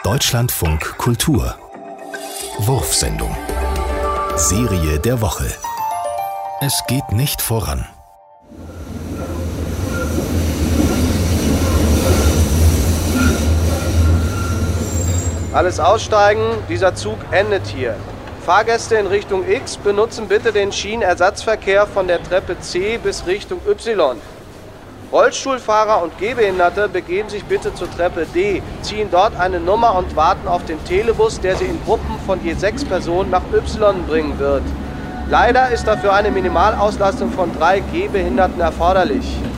Deutschlandfunk Kultur. Wurfsendung. Serie der Woche. Es geht nicht voran. Alles aussteigen, dieser Zug endet hier. Fahrgäste in Richtung X benutzen bitte den Schienenersatzverkehr von der Treppe C bis Richtung Y. Rollstuhlfahrer und Gehbehinderte begeben sich bitte zur Treppe D, ziehen dort eine Nummer und warten auf den Telebus, der sie in Gruppen von je 6 Personen nach Y bringen wird. Leider ist dafür eine Minimalauslastung von 3 Gehbehinderten erforderlich.